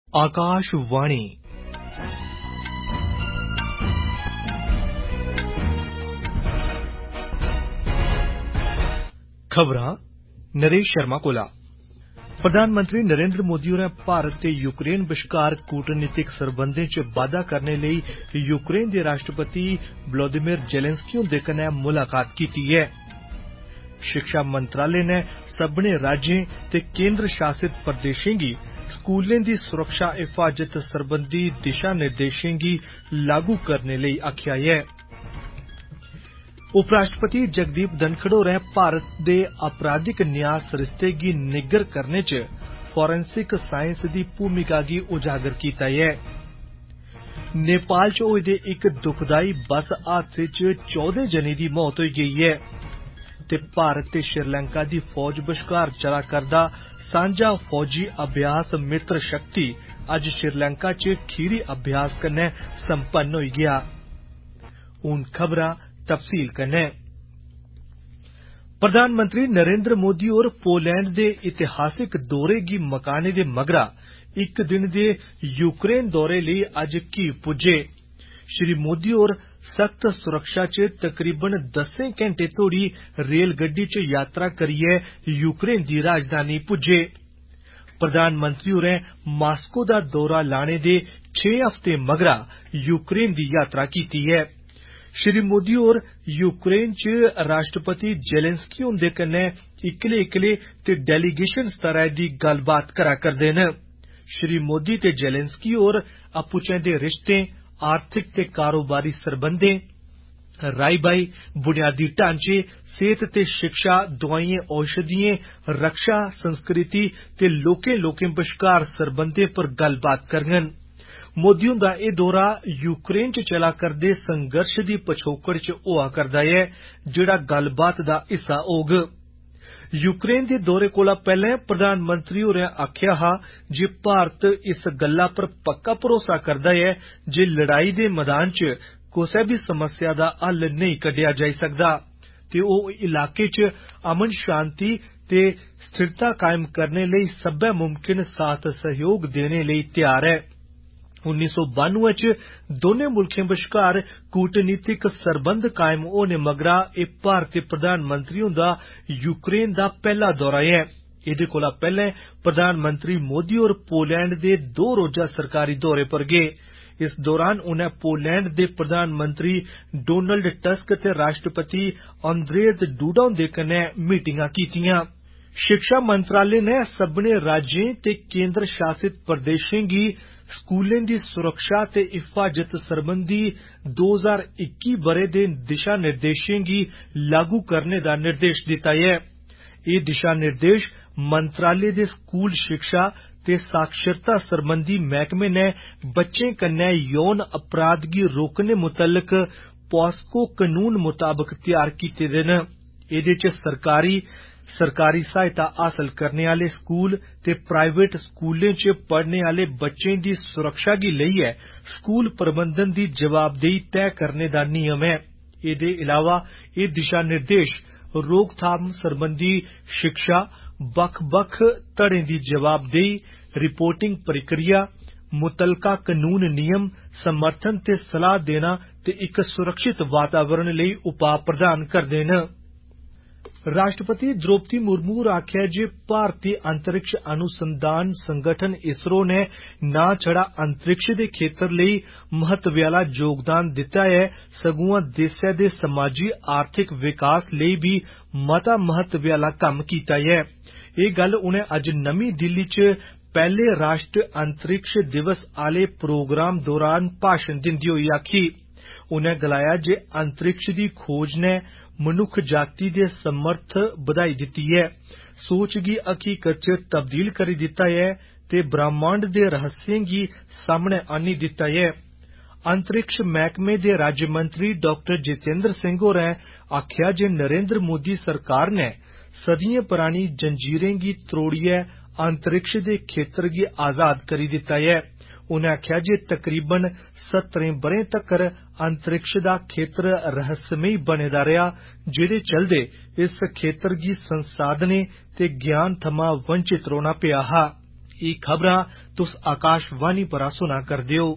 आकाशवाणी खबरां नरेश शर्मा कोला। प्रधानमंत्री नरेंद्र मोदी होरें भारत ते यूक्रेन बश्कार कूटनीतिक सरबंधें च बाद्दा करने लेई यूक्रेन दे राष्ट्रपति वोलोदिमीर जेलेंस्की हुंदे कन्नै मुलाकात कीती ऐ। शिक्षा मंत्रालय ने सब्भनें राज्यें ते केंद्र शासित प्रदेशें गी स्कूलें दी सुरक्षा हिफाजत सरबंधी दिशा निर्देशें गी लागू करने लेई आखेआ ऐ। उपराष्ट्रपति जगदीप धनखड़ होरें भारत दे आपराधिक न्याय सरिस्ते गी निग्गर करने च फोरेंसिक साइंस दी भूमिका गी उजागर कीता ऐ। नेपाल च होए दे इक दुखदाई बस हादसे च 14 जनें दी मौत होई गेई ऐ ते भारत ते श्रीलंका दी फौज बश्कार चला करदा सांझा फौजी अभ्यास मित्र शक्ति अज्ज श्रीलंका च खीरी अभ्यास कन्नै संपन्न होई गेआ। हून खबरां तफसील कन्नै। प्रधानमंत्री नरेंद्र मोदी होर पोलैंड दे इतिहासिक दौरे गी मकाने दे मगरा इक दिन दे यूक्रेन दौरे लेई अज्ज कीव पुज्जे। श्री मोदी होर सख्त सुरक्षा च तकरीबन 10 घंटे तोड़ी रेलगड्डी च यात्रा करियै यूक्रेन दी राजधानी पुज्जे। प्रधानमंत्री होरें मास्को दा दौरा लाने दे 6 हफ्ते मगरा यूक्रेन दी यात्रा कीती ऐ। श्री मोदी होर यूक्रेन च राष्ट्रपति जेलेंस्की हुंदे कन्नै इक्कले ते डेलीगेशन स्तरै दी गल्लबात करा करदे न। श्री मोदी ते जेलेंस्की होर आपूचें दे रिश्तें, आर्थिक ते कारोबारी सरबंधें, राई-बाई, बुनियादी ढांचे, सेहत ते शिक्षा, दुआइयें औषधियें, रक्षा, संस्कृति ते लोकें बश्कार सरबंधें पर गल्लबात करङन। मोदी हुंदा एह् दौरा यूक्रेन च चला करदे संघर्ष दी पछोकड़ च होआ करदा ऐ जेड़ा गल्लबात दा हिस्सा होग। यूक्रेन दे दौरे कोला पैहले प्रधानमंत्री होरें आखेआ हा जे भारत इस गल्ला पर पक्का भरोसा करदा ऐ जे लड़ाई दे मैदान च कुसै बी समस्या दा हल नेईं कड्ढेआ जाई सकदा ते ओह इलाके च अमन शांति ते स्थिरता कायम करने लेई सब्बै मुमकिन साथ सहयोग देने लेई तैयार ऐ। 1992 च दोनें मुल्खें बश्कार कूटनीतिक सरबंध कायम होने मगरा एह् भारती प्रधानमंत्री हुंदा यूक्रेन दा पैहला दौरा ऐ। एह्दे कोला पैहले प्रधानमंत्री मोदी होर पोलैंड दे 2 रोजा सरकारी दौरे पर गे। इस दौरान उनें पोलैंड दे प्रधानमंत्री डोनाल्ड टस्क ते राष्ट्रपति अंद्रेज डूडा हुंदे कन्नै मीटिंगां कीतियां। शिक्षा मंत्रालय ने सब्भनें राज्यें ते केंद्र शासित प्रदेशें गी स्कूलें दी सुरक्षा ते हिफाजत सरबंधी 2021 ब'रे दे दिशा निर्देशें गी लागू करने दा निर्देश दित्ता ऐ। एह् दिशा निर्देश मंत्रालय दे स्कूल शिक्षा ते साक्षरता सरबंधी मैह्कमे ने बच्चें कन्नै यौन अपराध गी रोकने मुतलक पॉस्को कनून मुताबक तैयार कीते दे न। एह्दे च सरकारी सहायता हासल करने आले स्कूल ते प्राइवेट स्कूलें च पढ़ने आले बच्चें दी सुरक्षा गी लेइयै स्कूल प्रबंधन दी जवाबदेही तय करने दा नियम ऐ। एह्दे इलावा एह् दिशा निर्देश रोकथाम सरबंधी शिक्षा, बक्ख-बक्ख धड़ें दी जवाबदेही, रिपोर्टिंग प्रक्रिया, मुतलका कनून नियम, समर्थन ते सलाह देना ते इक सुरक्षित वातावरण लेई उपाऽ प्रदान करदे न। राष्ट्रपति द्रौपदी मुर्मू होर आखेआ जे भारती अंतरिक्ष अनुसंधान संगठन इसरो ने ना छड़ा अंतरिक्ष दे खेतर लेई महत्वै आला योगदान दित्ता ऐ सगुआं देसै दे समाजी आर्थिक विकास लेई बी मता महत्वै आला कम्म कीता ऐ। एह् गल्ल उनें अज्ज नमीं दिल्ली च पैह्ले राष्ट्र अंतरिक्ष दिवस आले प्रोग्राम दौरान भाषण दिंदे होई आखी। उनें गलाया जे अंतरिक्ष दी खोज ने मनुक्ख जाति दे समर्थ बधाई दित्ती ऐ, सोच गी हकीकत च तब्दील करी दित्ता ऐ ते ब्रह्मांड दे रहस्यें गी सामने आन्नी दित्ता ऐ। अंतरिक्ष मैह्कमे दे राज्यमंत्री डॉक्टर जितेंद्र सिंह होरें आखेआ जे नरेंद्र मोदी सरकार ने सदियें परानी जंजीरें गी त्रोड़ियै अंतरिक्ष दे खेतर गी आजाद करी दित्ता ऐ। उनें आखेआ जे तकरीबन 70 ब'रें तक्कर अंतरिक्ष दा खेतर रहस्यमयी बने दा रेहा जेह्दे चलदे इस खेतर गी संसाधनें ते ज्ञान थमां वंचित रौह्ना पेआ हा। ये खबरां तुस आकाशवाणी परा सुना करदे हो।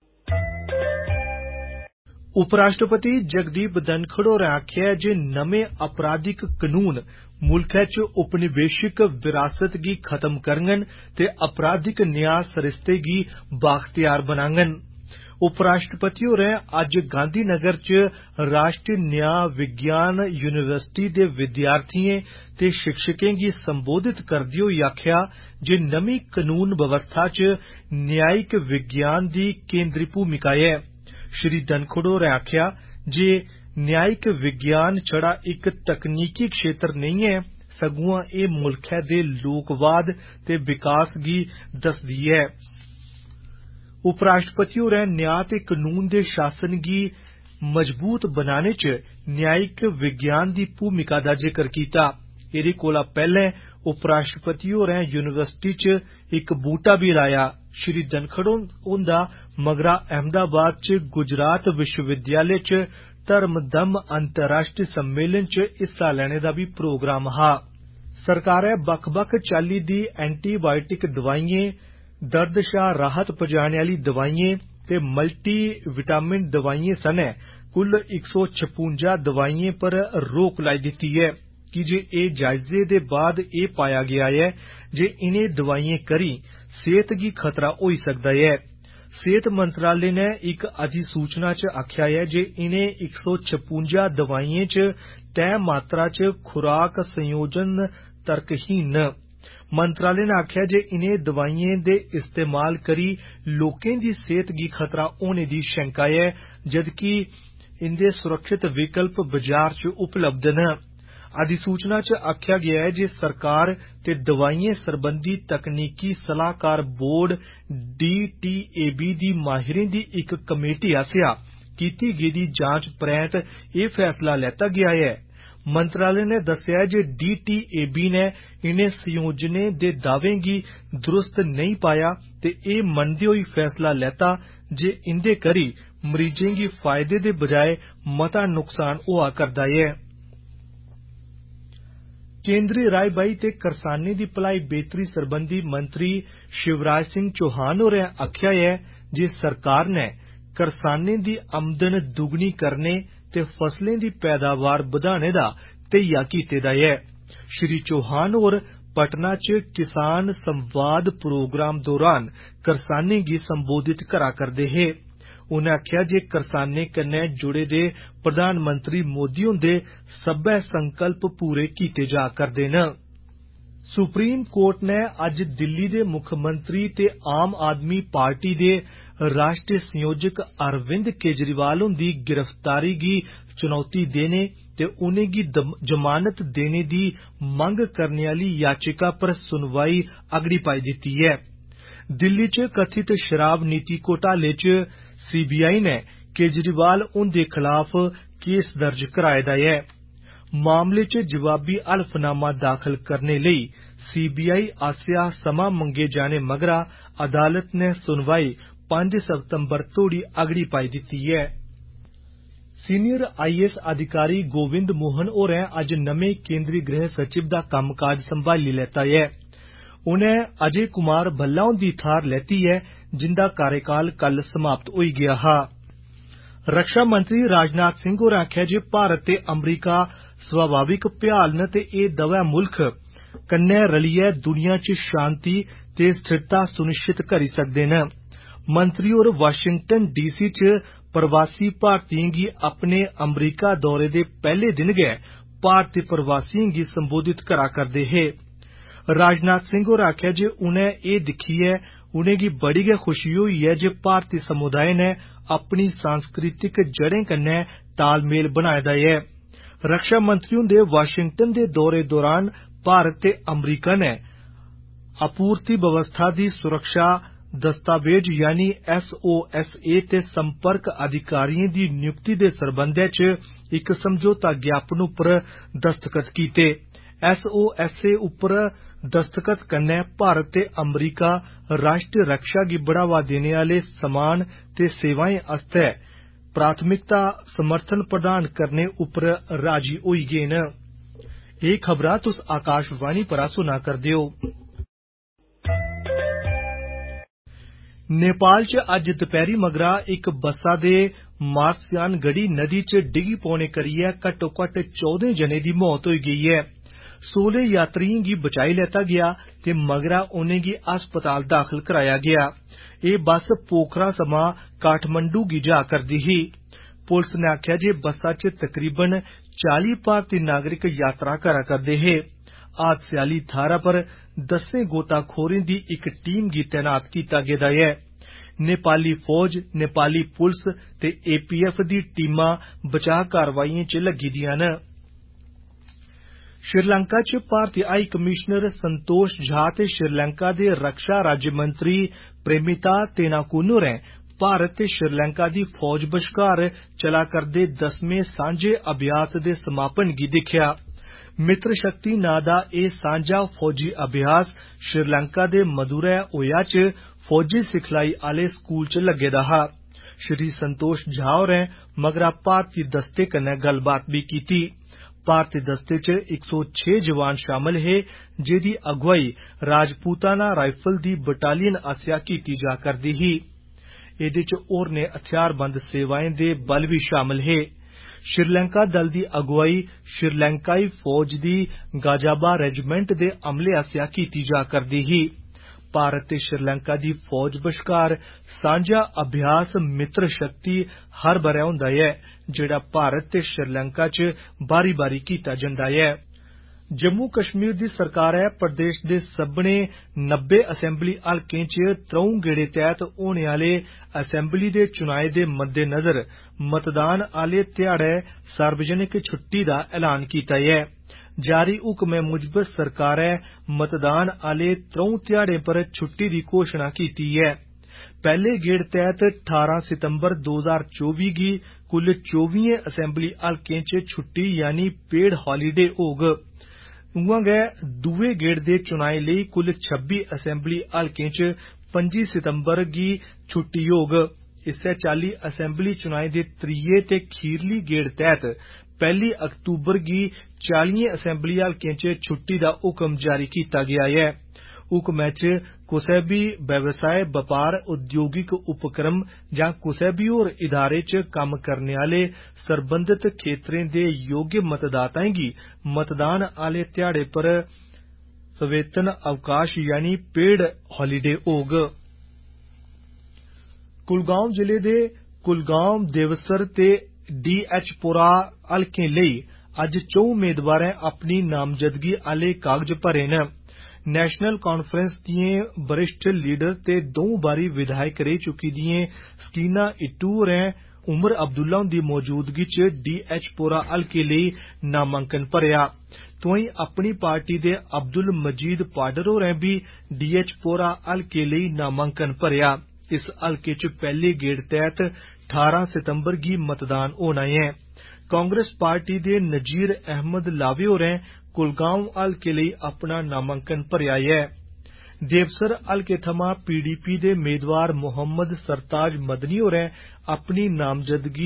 उपराष्ट्रपति जगदीप धनखड़ होरें आखेआ जे नमें आपराधिक कानून मुल्खै च उपनिवेशिक विरासत गी खत्म करङन ते आपराधिक न्याय सरिस्ते गी बाख्तियार बनाङन। उपराष्ट्रपति होरें अज्ज गांधीनगर च राष्ट्रीय न्याय विज्ञान यूनिवर्सिटी दे विद्यार्थियें ते शिक्षकें गी संबोधित करदे होई आखेआ जे नमीं कानून व्यवस्था च न्यायिक विज्ञान दी केंद्री भूमिका ऐ। श्री धनखड़ होरें आखेआ जे न्यायिक विज्ञान छड़ा इक तकनीकी क्षेत्र नहीं ऐ, सगुआं एह् मुल्खै दे लोकवाद ते विकास गी दसदी ऐ। उपराष्ट्रपति होरें न्याय ते कानून दे शासन गी मजबूत बनाने च न्यायिक विज्ञान दी भूमिका दा जिक्र कीता। एदे कोला पैहले उपराष्ट्रपति होरें यूनिवर्सिटी च इक बूह्टा बी लाया। श्री धनखड़ हुंदा मगरा अहमदाबाद च गुजरात विश्वविद्यालय च धर्मदम अंतर्राष्ट्रीय सम्मेलन च हिस्सा लैने दा बी प्रोग्राम हा। सरकारै बक्ख-बक्ख चाल्ली दी एंटीबायोटिक दवाइयें, दर्द शा राहत पजाने आली दवाइयें ते मल्टी विटामिन दवाइयें सने कुल 156 दवाइयें पर रोक लाई दित्ती ऐ की जे एह् जायजे दे बाद एह् पाया गेआ ऐ जे इनें दवाइयें करी सेहत गी खतरा होई सकदा ऐ। सेहत मंत्रालय ने इक अधिसूचना च आखेआ ऐ जे इनें 156 दवाइयें च तय मात्रा च खुराक संयोजन तर्कहीन न। मंत्रालय ने आखेआ जे इनें दवाइयें दे इस्तेमाल करी लोकें दी सेहत गी खतरा होने दी शंका ऐ, जदकि इंदे सुरक्षित विकल्प बाजार च उपलब्ध न। अधिसूचना च आखेआ गेआ ऐ जे सरकार ते दवाइयें सरबंधी तकनीकी सलाहकार बोर्ड DTAB दी माहिरें दी इक कमेटी आसेआ कीती गेदी जांच परैंत एह् फैसला लैता गेआ ऐ। मंत्रालय ने दस्सेआ जे DTAB ने इनें संयोजनें दे दावें गी दुरुस्त नेईं पाया ते एह् मनदे होई फैसला लैता जे इंदे करी मरीजें गी फायदे दे बजाय मता नुकसान होआ करदा ऐ। केंद्री राई बाई ते करसानें दी भलाई बेहतरी सरबंधी मंत्री शिवराज सिंह चौहान होरें आखेआ ऐ जे सरकार ने करसानें दी आमदन दुगनी करने ते फसलें दी पैदावार बधाने दा धैया कीते दा ऐ। श्री चौहान होर पटना च किसान संवाद प्रोग्राम दौरान करसानें गी संबोधित करा करदे हे। उनें आखेआ जे करसानें कन्नै जुड़े दे प्रधानमंत्री मोदी हुंदे सब्बै संकल्प पूरे कीते जा करदे न। सुप्रीम कोर्ट ने अज्ज दिल्ली दे मुक्खमंत्री ते आम आदमी पार्टी दे राष्ट्रीय संयोजक अरविंद केजरीवाल हुंदी गिरफ्तारी गी चुनौती देने ते उनेंगी जमानत देने दी मंग करने आली याचिका पर सुनवाई अगड़ी पाई दित्ती ऐ। दिल्ली च कथित शराब नीति घोटाले च CBI ने केजरीवाल हुंदे खलाफ केस दर्ज कराए दा ऐ। मामले च जवाबी हलफनामा दाखल करने लेई CBI आसेआ समां मंगे जाने मगरा अदालत ने सुनवाई 5 सितंबर तोड़ी अगड़ी पाई दित्ती ऐ। सीनियर IAS अधिकारी गोविंद मोहन होरें अज्ज नमें केंद्री गृह सचिव दा कम्मकाज संभाली लैता ऐ। उनें अजय कुमार भल्ला हुंदी थाह्र लैती ऐ, जिंदा कार्यकाल कल समाप्त होई गेआ हा। रक्षा मंत्री राजनाथ सिंह होरें आखेआ जे भारत ते अमरीका स्वाभाविक भ्याल न ते एह् दवै मुल्ख कन्नै रलियै दुनिया च शांति ते स्थिरता सुनिश्चित करी सकदे न। मंत्री होर वाशिंगटन DC च प्रवासी भारतीयें गी अपने अमरीका दौरे दे पैह्ले दिन गै भारती प्रवासियें गी संबोधित करा करदे हे। राजनाथ सिंह होरें आखेआ जे उनें एह् दिक्खियै उनेंगी बड़ी गै खुशी होई ऐ जे भारती समुदाय ने अपनी सांस्कृतिक जड़ें कन्नै तालमेल बनाए दा ऐ। रक्षा मंत्री हुंदे वाशिंगटन दे दौरे दौरान भारत ते अमरीका ने आपूर्ति व्यवस्था दी सुरक्षा दस्तावेज यानी SOSA ते संपर्क अधिकारियें दी नियुक्ति दे सरबंधै च इक समझौता ज्ञापन उप्पर दस्तखत कीते। SOSA उप्पर दस्तखत कन्नै भारत ते अमरीका राष्ट्रीय रक्षा गी बढ़ावा देने आले समान ते सेवाएं आस्तै प्राथमिकता समर्थन प्रदान करने उप्पर राजी होई गे न। एह् खबरां तुस आकाशवाणी परा सुना करदे ओ। नेपाल च अज्ज दपैहरी मगरा इक बस्सा दे मार्सियान गढ़ी नदी च डिग्गी पौने करियै घट्टो घट्ट 14 जनें दी मौत होई गेई ऐ। 16 यात्रियें गी बचाई लैता गेआ ते मगरा उनेंगी अस्पताल दाखल कराया गेआ। एह् बस पोखरा सवां काठमंडू गी जा करदी ही। पुलस ने आखेआ जे बस्सा च तकरीबन 40 भारतीय नागरिक यात्रा करा करदे हे। हादसे आली थाह्रा पर 10 गोताखोरें दी इक टीम गी तैनात कीता गेदा ऐ। नेपाली फौज, नेपाली पुलस ते APF दी टीमां बचाव कारवाइयें च लग्गी दियां न। श्रीलंका च भारतीय हाई कमिशनर संतोष झा ते श्रीलंका दे रक्षा राज्यमंत्री प्रेमिता तेनाकुन होरें भारत ते श्रीलंका दी फौज बश्कार चला करदे 10वें सांझे अभ्यास दे समापन गी दिक्खेआ। मित्र शक्ति नां दा एह् सांझा फौजी अभ्यास श्रीलंका दे मदुरै ओया च फौजी सिखलाई आले स्कूल च लग्गे दा हा। श्री संतोष झा होरें मगरा भारतीय दस्ते कन्नै गल्लबात बी कीती। भारतीय दस्ते च 106 जवान शामल हे, जेदी अगुवाई राजपूताना राइफल दी बटालियन आसेआ कीती जा करदी ही। एदे च होरनें हथियारबंद सेवाएं दे बल बी शामल हे। श्रीलंका दल दी अगुवाई श्रीलंकाई फौज दी गाजाबा रेजिमेंट दे अमले आसेआ कीती जा करदी ही। भारत ते श्रीलंका दी फौज बश्कार सांझा अभ्यास मित्र शक्ति हर ब'रै होंदा ऐ, जेह्ड़ा भारत ते श्रीलंका च बारी बारी कीता जंदा ऐ। जम्मू कश्मीर दी सरकारै प्रदेश दे सब्भनें 90 असैम्बली हलकें च 3 गेड़े तैह्त होने आले असैम्बली दे चुनाएं दे मद्देनजर मतदान आले ध्याड़े सार्वजनिक छुट्टी दा ऐलान कीता ऐ। जारी हुक्मै मुजब सरकारै मतदान आले 3 ध्याड़ें पर छुट्टी दी घोषणा कीती ऐ। पैह्ले गेड़ तैह्त 18 सितंबर 2024 गी कुल 24 असैम्बली हलकें च छुट्टी यानी पेड हालीडे होग। उआं गै दुए गेड़ दे चुनाएं लेई कुल 26 असैम्बली हलकें च 25 सितंबर गी छुट्टी होग। इस्सै चाल्ली असैम्बली चुनाएं दे त्रिये ते खीरली गेड़ तैह्त 1 अक्तूबर गी 40 असैम्बली हलकें च छुट्टी दा हुक्म जारी कीता गेआ ऐ। हुक्मै च कुसै बी व्यवसाय, बपार, उद्योगिक उपक्रम जां कुसै बी होर इदारे च कम्म करने आले सरबंधत खेत्रें दे योग्य मतदाताएं गी मतदान आले ध्याड़े पर सवेतन अवकाश यानी पेड हालीडे होग। कुलगांव जिले दे कुलगांव, देवसर ते DH-पुरा हलकें लेई अज्ज 4 मेदवारें अपनी नामजदगी आले कागज भरे न। नेशनल कांफ्रेंस दिएं वरिष्ठ लीडर ते 2 बारी विधायक रेही चुकी दिएं सकीना इट्टू होरें उमर अब्दुल्ला हुंदी मौजूदगी च DH-पुरा हलके लेई नामांकन भरेआ। तोआईं अपनी पार्टी दे अब्दुल मजीद पाडर होरें बी DH-पुरा हलके लेई नामांकन भरेआ। इस हलके च पैह्ले गेड़ तैह्त 18 सितंबर गी मतदान होना ऐ। कांग्रेस पार्टी दे नजीर अहमद लावे होरें कुलगांव हलके लेई अपना नामांकन भरेआ ऐ। देवसर हलके थमां PDP दे मेदवार मोहम्मद सरताज मदनी होरें अपनी नामजदगी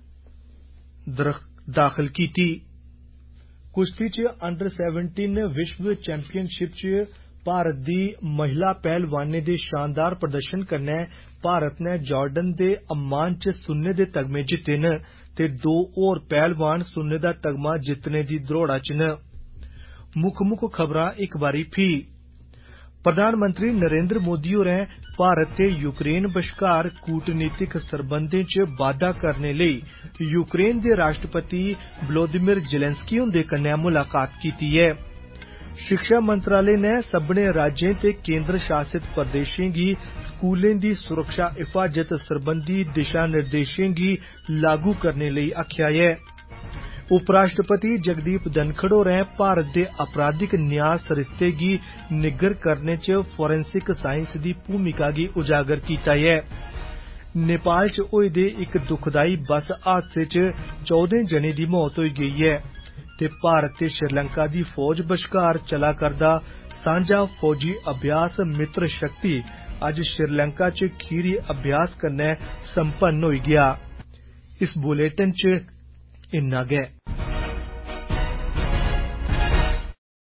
दाखल कीती। कुश्ती च अंडर 17 विश्व चैंपियनशिप च भारत दी महिला पहलवानें दे शानदार प्रदर्शन कन्नै भारत ने जार्डन दे अम्मान च सुन्ने दे तगमे जित्ते न ते 2 होर पहलवान सुन्ने दा तगमा जित्तने दी द्रोड़ा च न। मुक्ख खबरां इक बारी फ्ही। प्रधानमंत्री नरेंद्र मोदी होरें भारत ते यूक्रेन बश्कार कूटनीतिक सरबंधें च बाद्दा करने लेई यूक्रेन दे राष्ट्रपति वोलोदिमीर जेलेंस्की हुंदे कन्नै मुलाकात कीती ऐ। शिक्षा मंत्रालय ने सब्भनें राज्यें ते केंद्र शासित प्रदेशें गी स्कूलें दी सुरक्षा हिफाजत सरबंधी दिशा निर्देशें गी लागू करने लेई आखेआ ऐ। उपराष्ट्रपति जगदीप धनखड़ होरें भारत दे आपराधिक न्याय सरिस्ते गी निग्गर करने च फोरेंसिक साइंस दी भूमिका गी उजागर कीता ऐ। नेपाल च होए दे इक दुखदाई बस हादसे च 14 जनें दी मौत होई गेई ऐ ते भारत ते श्रीलंका दी फौज बश्कार चला करदा सांझा फौजी अभ्यास मित्र शक्ति अज्ज श्रीलंका च खीरी अभ्यास कन्नै संपन्न होई गेआ। इस बुलेटिन च इन्ना गै।